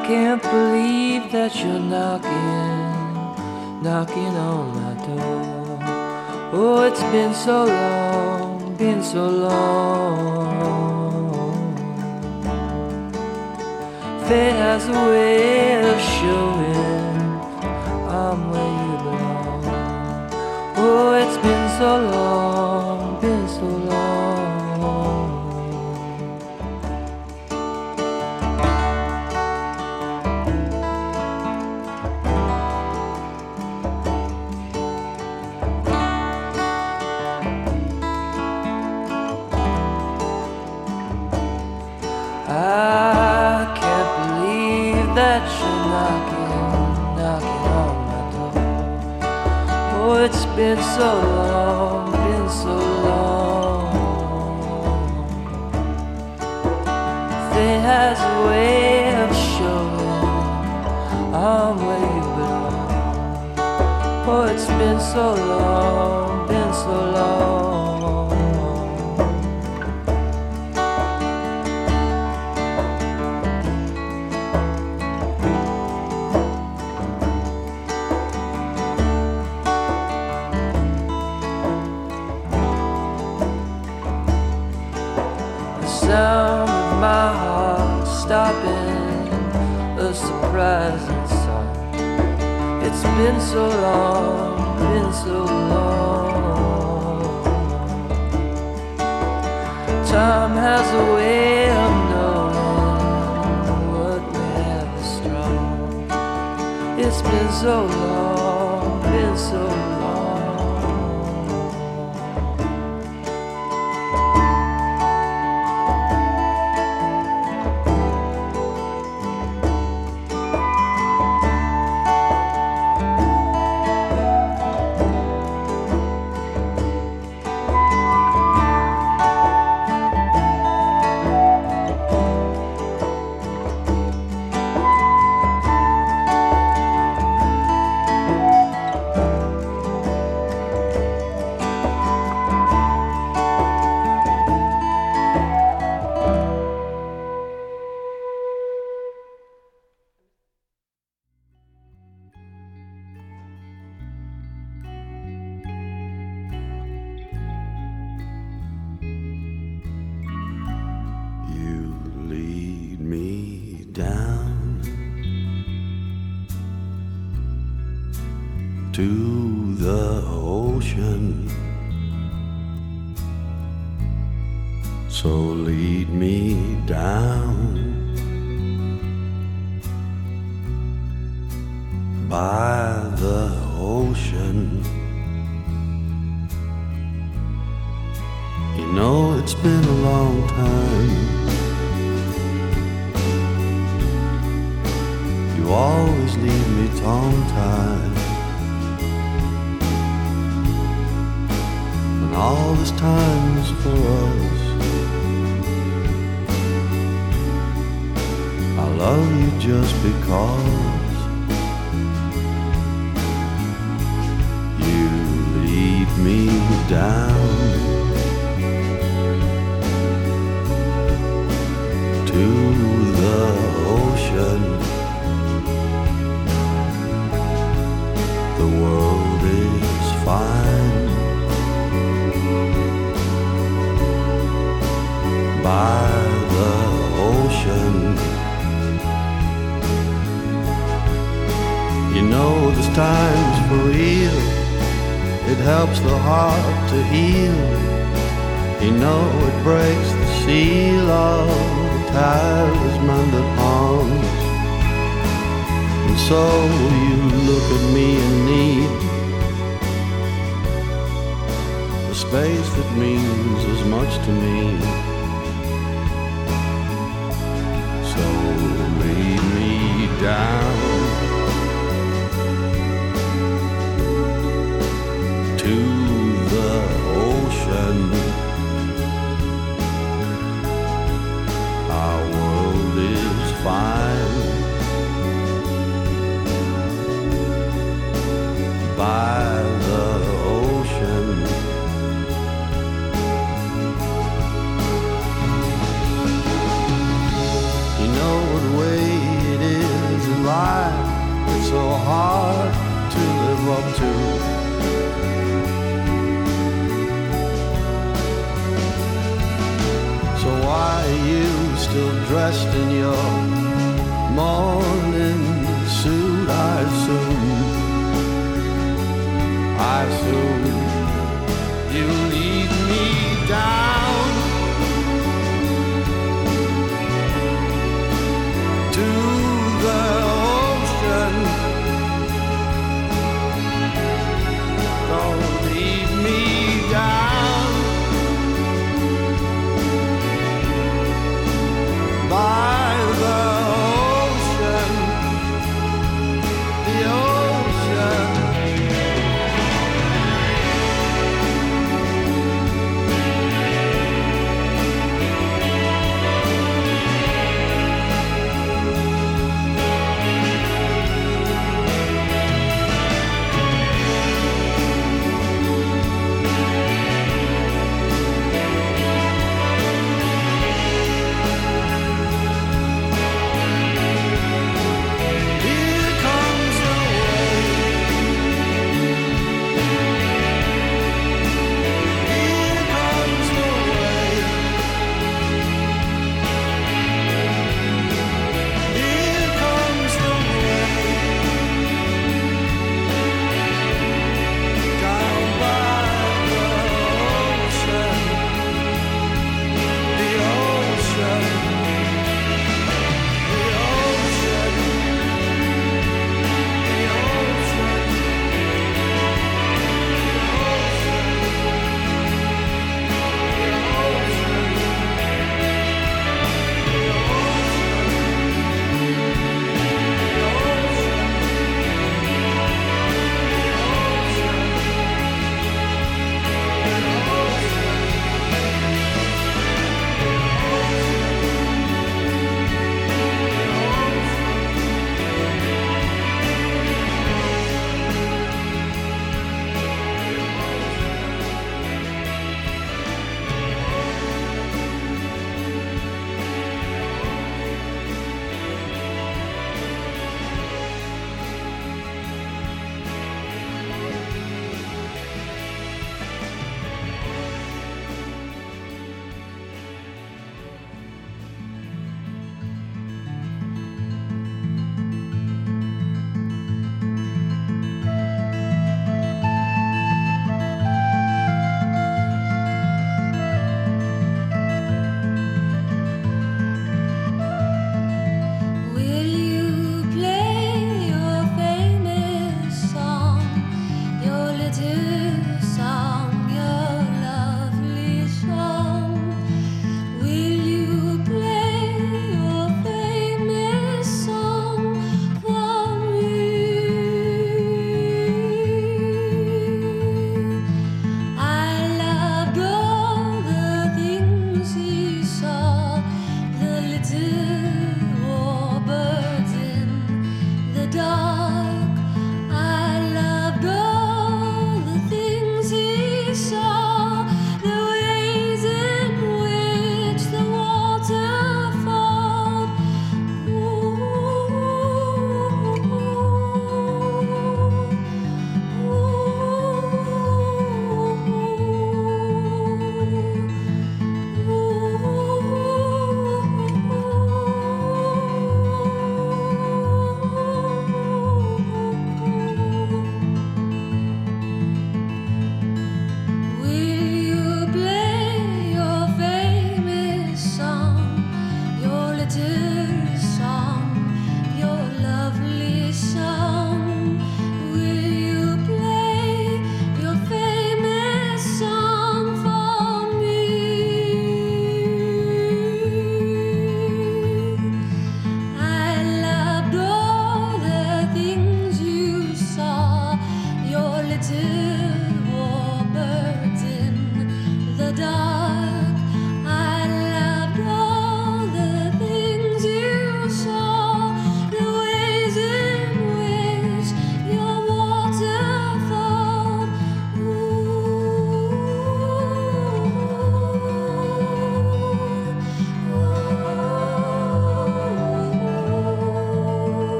can't believe that you're knocking on my door. Oh, it's been so long, been so long. Fate has a way of showing I'm where you belong. Oh, it's been so long, been so long. I can't believe that you're knocking on my door. Oh, it's been so long, been so long. Fate has a way of showing I'm where you belong. Oh, it's been so long, been so long. Sound of my heart stopping, a surprising song. It's been so long, been so long. Time has a way of knowing what we have is strong. It's been so long, been so long. To the ocean, so lead me down by the ocean. You know it's been a long time. You always leave me tongue-tied. All this time's for us. I love you just because you lead me down to the ocean. The world is fine by the ocean. You know this time's for real. It helps the heart to heal. You know it breaks the seal of the talisman that haunts. And so you look at me and need the space that means as much to me. So lead me down to the ocean. Our world is fine by the ocean. You know what way it is dressed in your morning suit. I assume you lead me down to the ocean. Don't leave me down by the ocean, the ocean.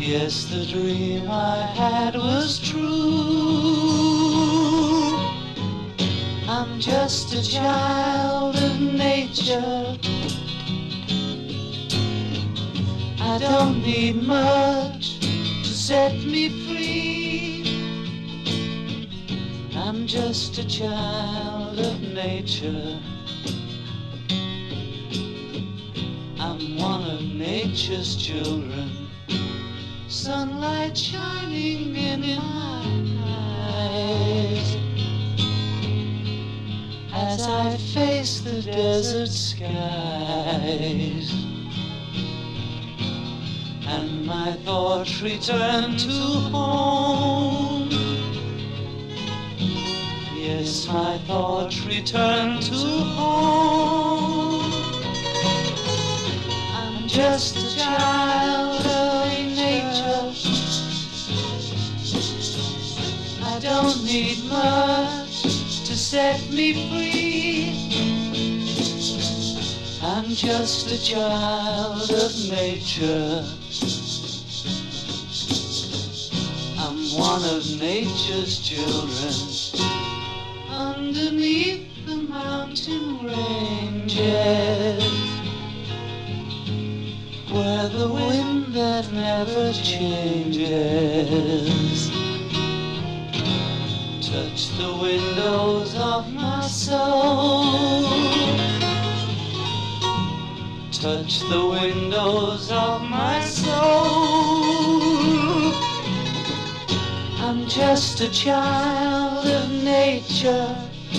Yes, the dream I had was true. I'm just a child of nature. I don't need much to set me free. I'm just a child of nature. I'm one of nature's children. Sunlight shining in my eyes as I face the desert skies, and my thoughts return to home. Yes, my thoughts return to home. I'm just a child of nature. I don't need much to set me free. I'm just a child of nature. I'm one of nature's children. Underneath the mountain ranges, where the wind that never changes touch the windows of my soul. Touch the windows of my soul. I'm just a child of nature.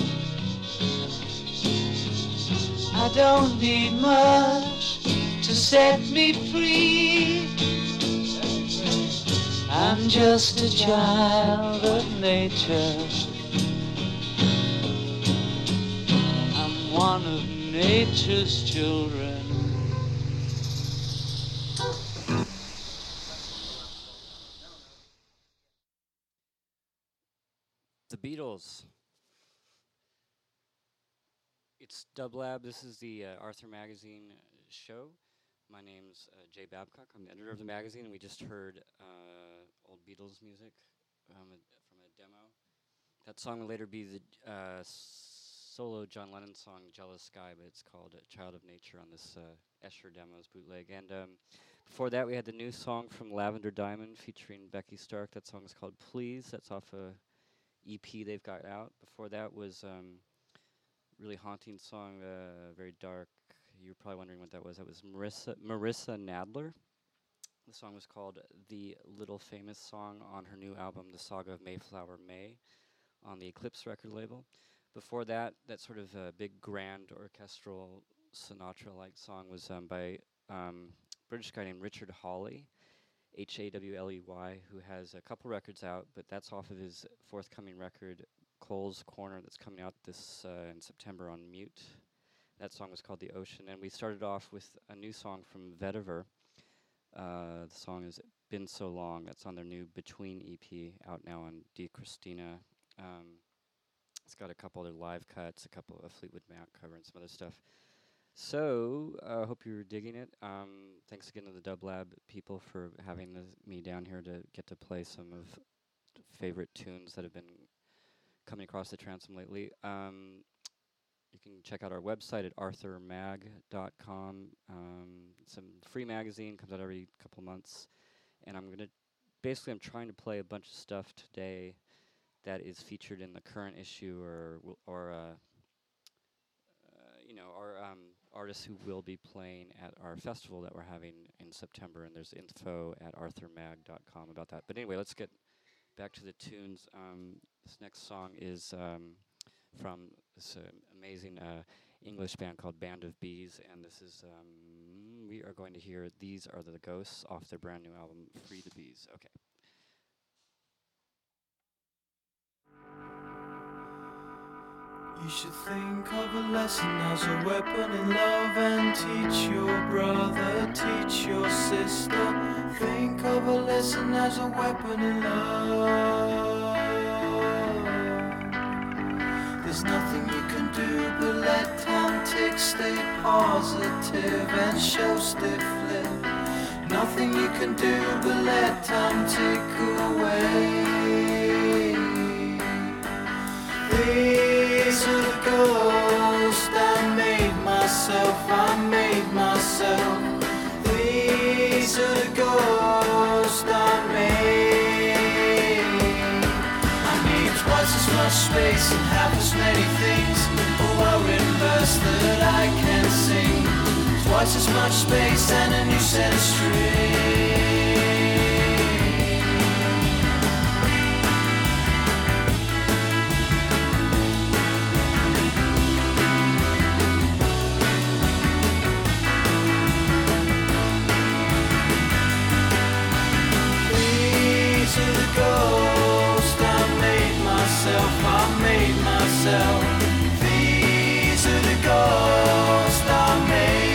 I don't need much to set me free. I'm just a child of nature. I'm one of nature's children. The Beatles. It's Dub Lab. This is the Arthur Magazine show. My name's Jay Babcock. I'm the editor of the magazine, and we just heard old Beatles music from a demo. That song will later be the solo John Lennon song, Jealous Sky, but it's called Child of Nature on this Escher Demos bootleg. And before that, we had the new song from Lavender Diamond featuring Becky Stark. That song is called Please. That's off a EP they've got out. Before that was really haunting song, very dark. You're probably wondering what that was. That was Marissa Nadler. The song was called The Little Famous Song on her new album, The Saga of Mayflower May, on the Eclipse record label. Before that, that sort of big grand orchestral Sinatra-like song was by British guy named Richard Hawley, Hawley, who has a couple records out, but that's off of his forthcoming record, Cole's Corner, that's coming out this in September on Mute. That song was called The Ocean, and we started off with a new song from Vetiver. The song is Been So Long. That's on their new Between EP, out now on D. Christina. It's got a couple other live cuts, a couple of Fleetwood Mac cover, and some other stuff. So, I hope you're digging it. Thanks again to the Dub Lab people for having me down here to get to play some of favorite tunes that have been coming across the transom lately. You can check out our website at arthurmag.com. It's a free magazine, comes out every couple months. And I'm trying to play a bunch of stuff today that is featured in the current issue or artists who will be playing at our festival that we're having in September, and there's info at arthurmag.com about that. But anyway, let's get back to the tunes. This next song is from this amazing English band called Band of Bees, and this is, we are going to hear These Are the Ghosts off their brand new album, Free the Bees. Okay. You should think of a lesson as a weapon in love and teach your brother, teach your sister. Think of a lesson as a weapon in love. There's nothing you can do but let time tick, stay positive and show stiff lip. Nothing you can do but let time tick away. These are the ghosts I made myself, I made myself. These are the ghosts I made. I need twice as much space and half as many things. Oh, a written verse that I can sing. Twice as much space and a new set of strings. These are the ghosts I made myself, I made myself. These are the ghosts I made.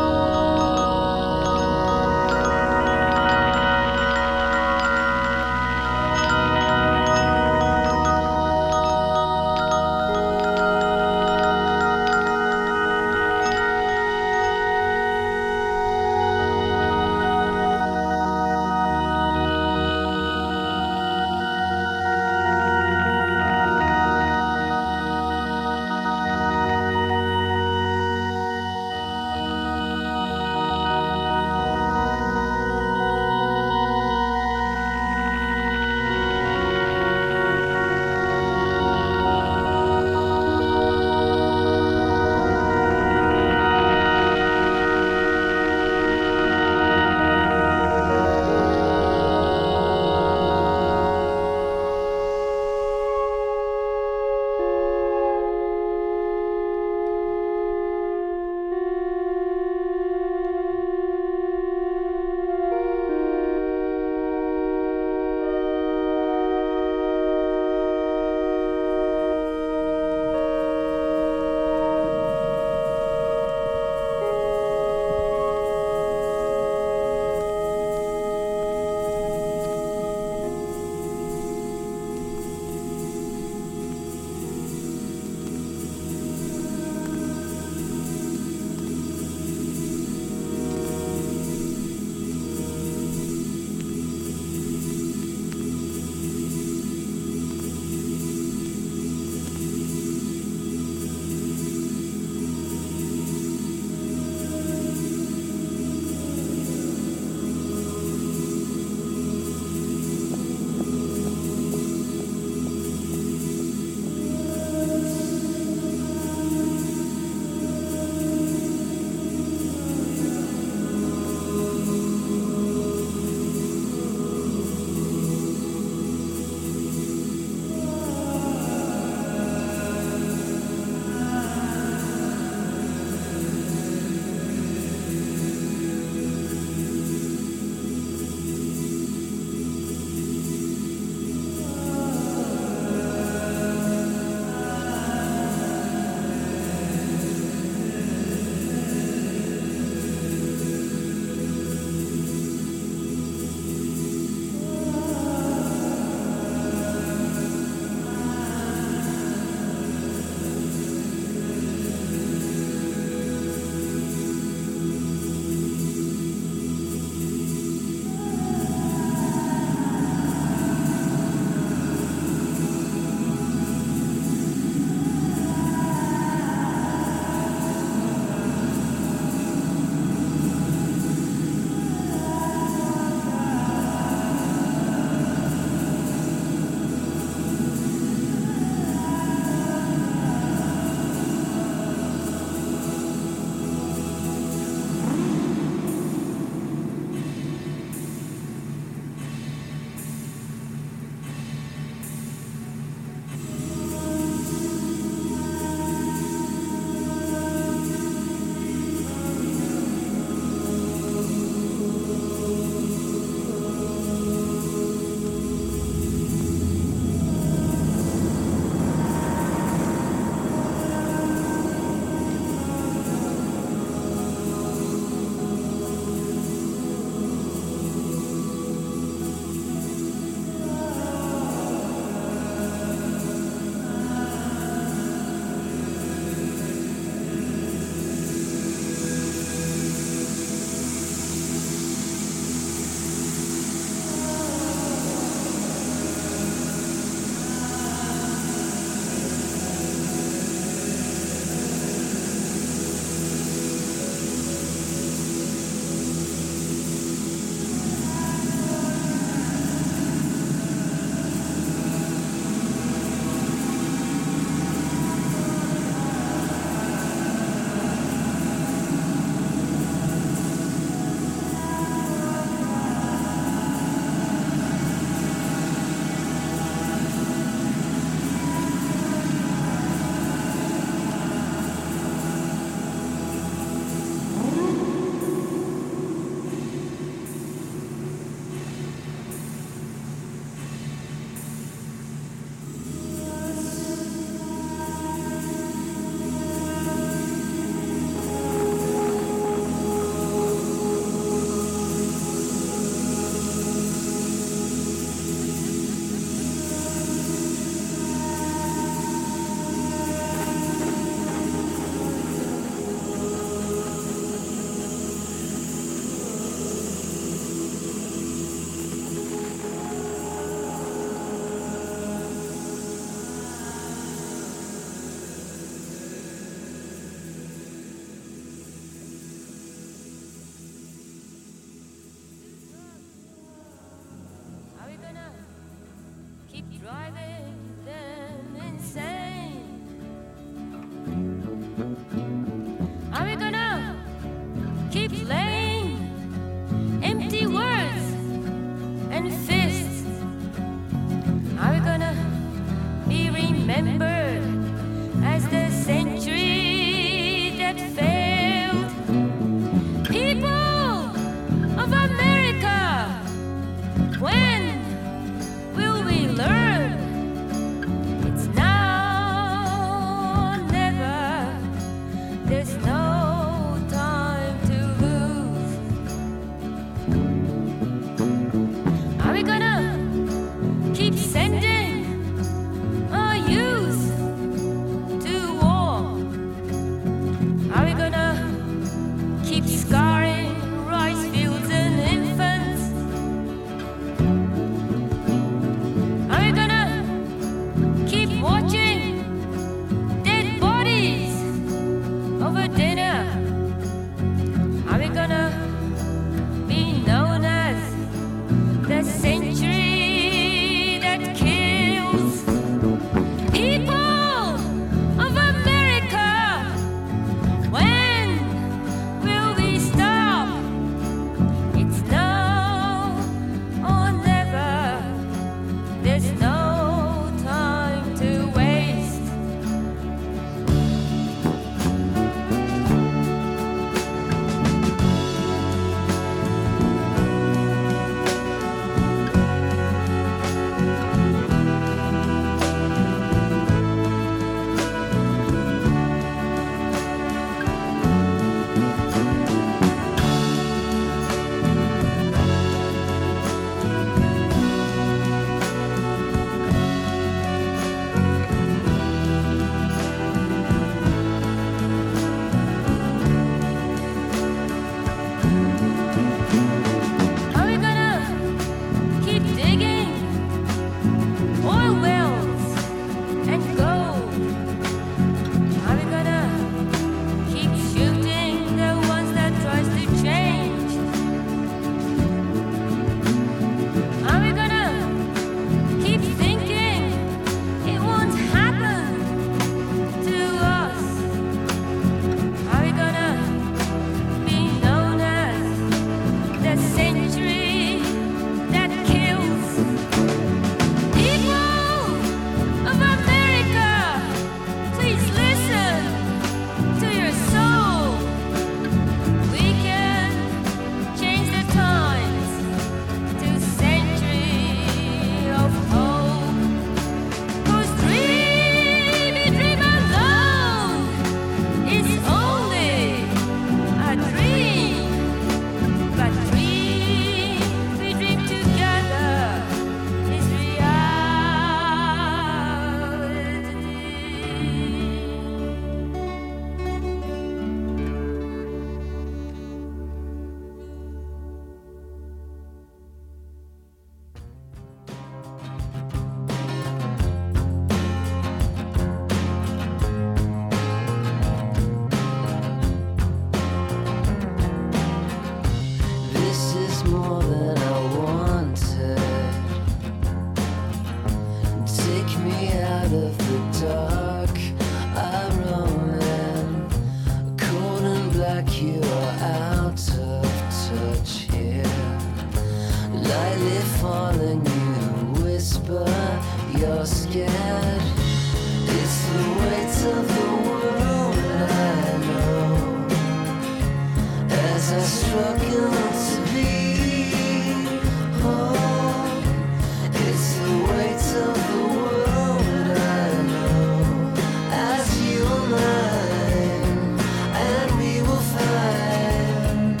lightly falling, you whisper you're scared. It's the weight of the world I know, as I struggle to be whole. It's the weight of the world I know, as you are mine, and we will find.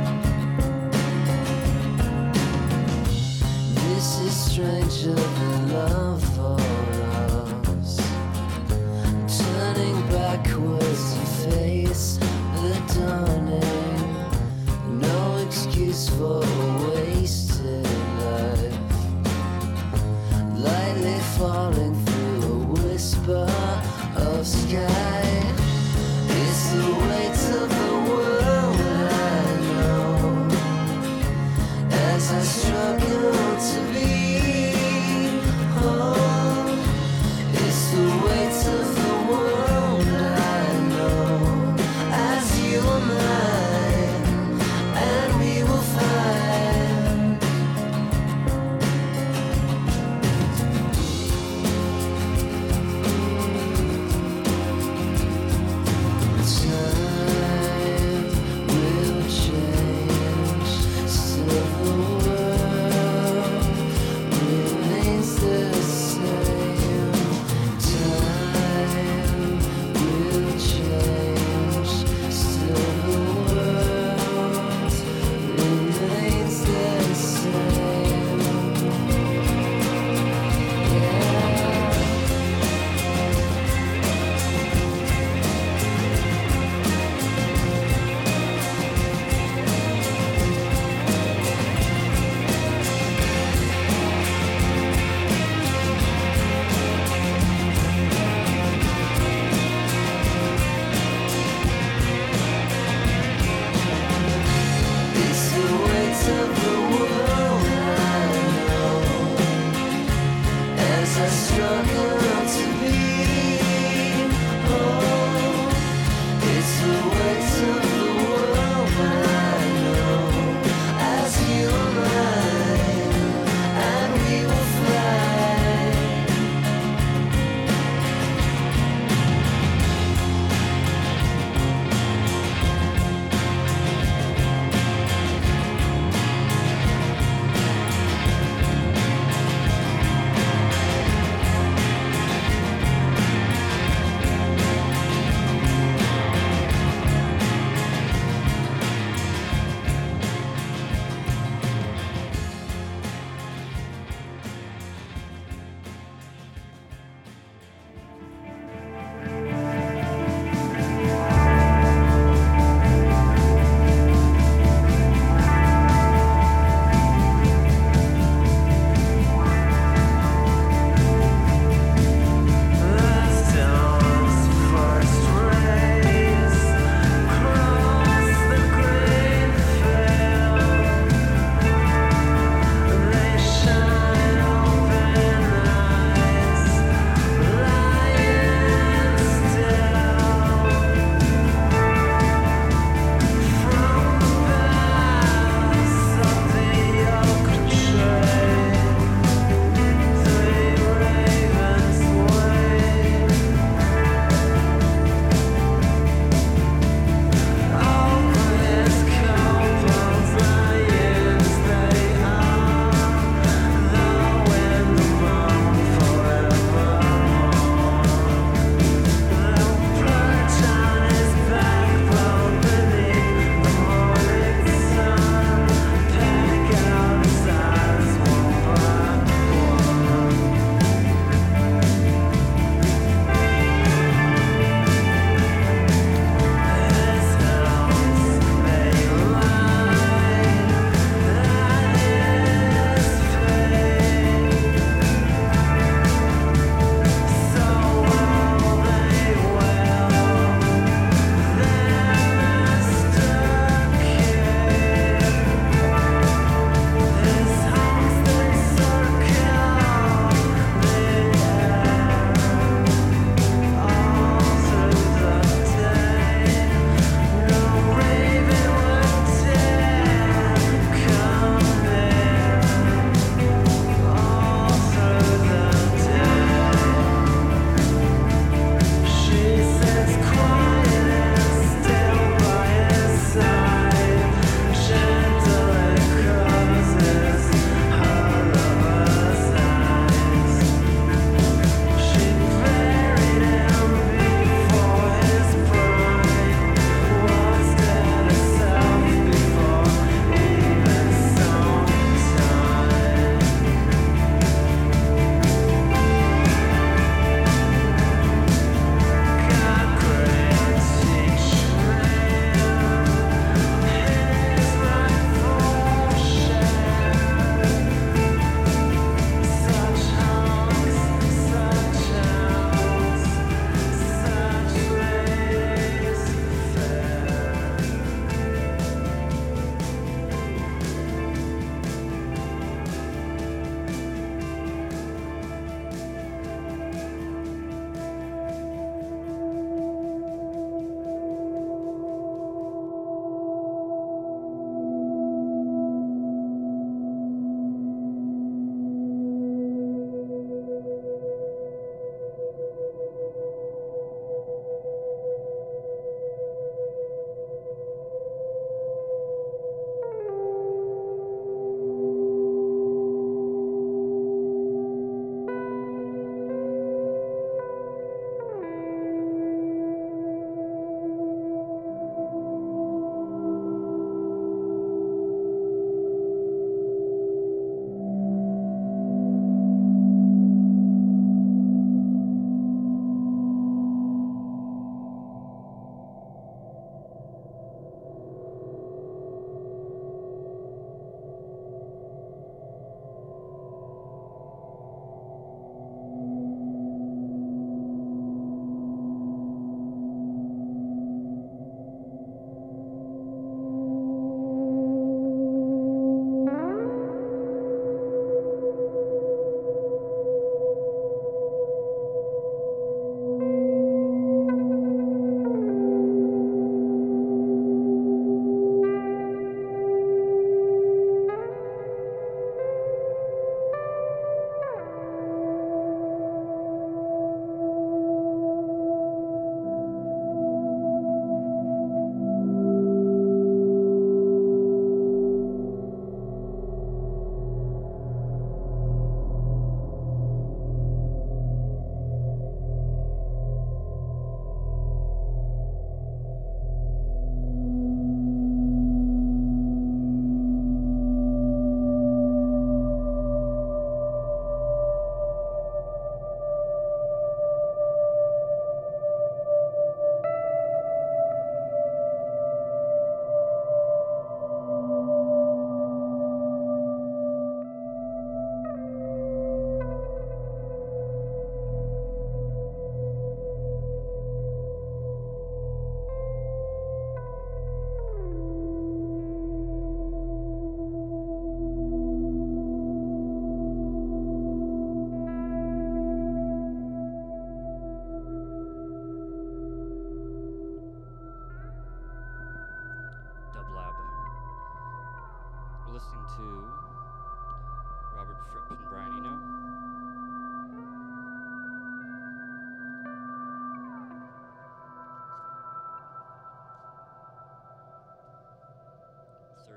This is stranger than love for us, turning backwards to face the dawning. No excuse for a wasted life, lightly falling through a whisper of sky. It's the weight of the world I know, as I struggle to be whole.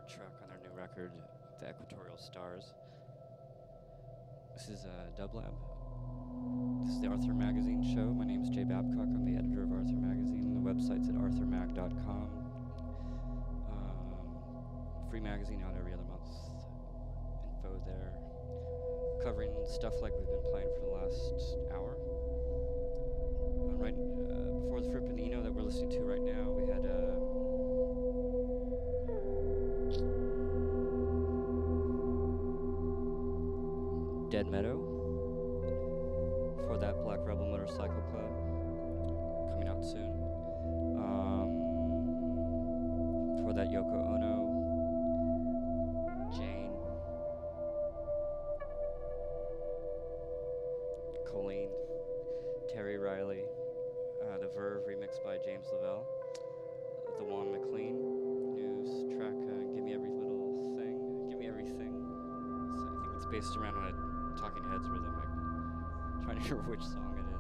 third track on their new record, The Equatorial Stars. This is Dublab. This is the Arthur Magazine show. My name is Jay Babcock. I'm the editor of Arthur Magazine. The website's at arthurmag.com. Free magazine out every other month. Info there. Covering stuff like we've been playing for the last hour. Right before the Frippinino that we're listening to right now, we had Dead Meadow for that Black Rebel Motorcycle Club, coming out soon. For that Yoko Ono, Jane, Colleen, Terry Riley, The Verve remixed by James Lavelle, the Juan McLean news track, Give Me Every Little Thing, Give Me Everything. So I think it's based around a Talking Heads rhythm. I'm trying to remember which song it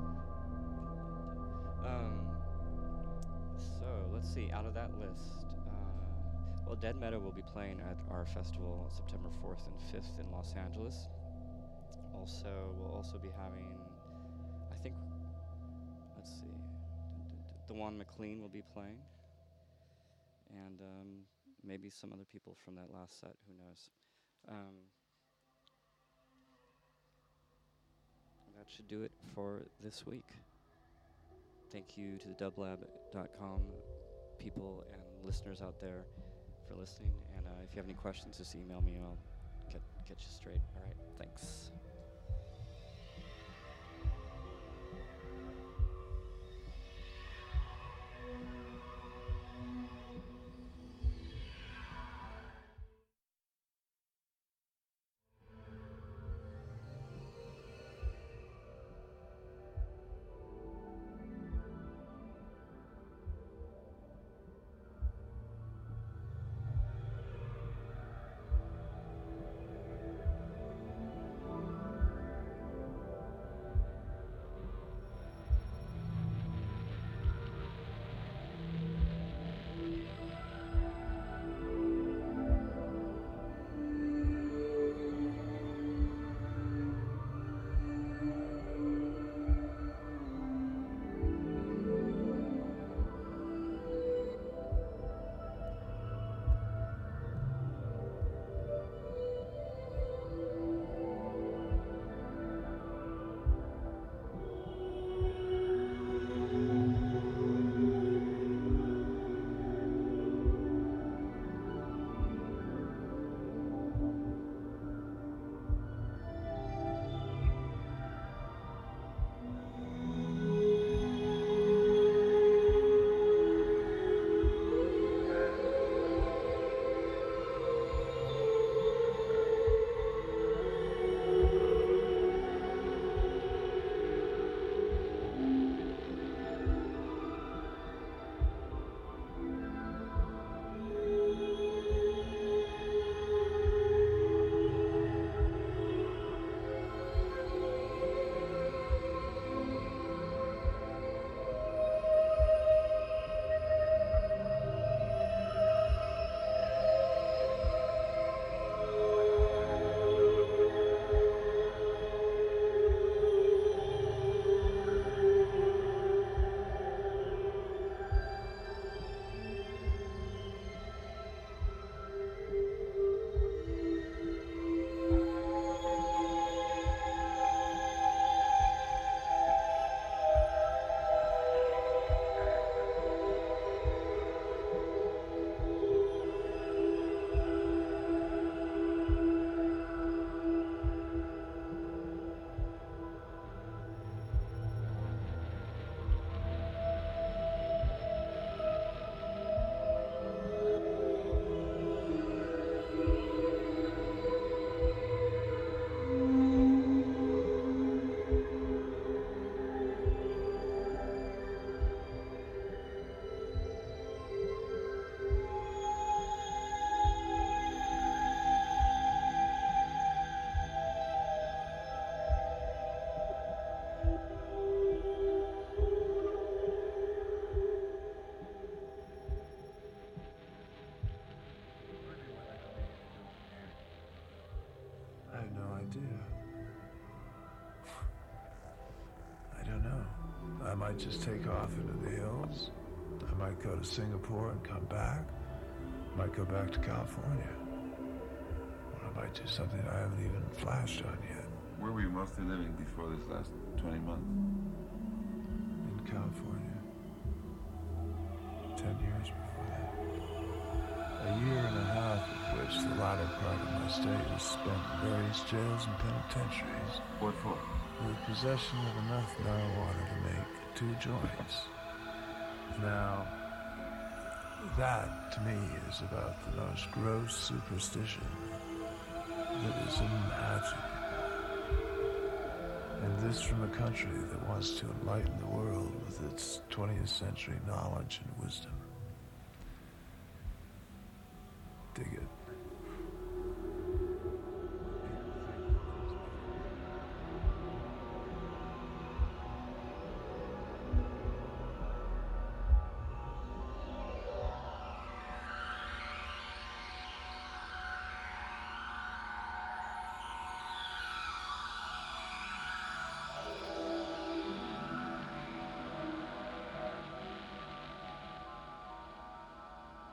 is. So let's see, out of that list, well, Dead Meadow will be playing at our festival September 4th and 5th in Los Angeles. We'll also be having, I think, let's see, the Juan McLean will be playing, and maybe some other people from that last set, who knows. That should do it for this week. Thank you to the dublab.com people and listeners out there for listening, and if you have any questions, just email me and I'll get you straight. All right, thanks. idea. I don't know. I might just take off into the hills. I might go to Singapore and come back. I might go back to California. Or I might do something I haven't even flashed on yet. Where were you mostly living before this last 20 months? In California. 10 years before that. A year and a half of which the latter part of my stay was spent in various jails and penitentiaries. What for? With possession of enough marijuana to make 2 joints. Now, that to me is about the most gross superstition that is imaginable. And this from a country that wants to enlighten the world with its 20th century knowledge and wisdom. Dig it.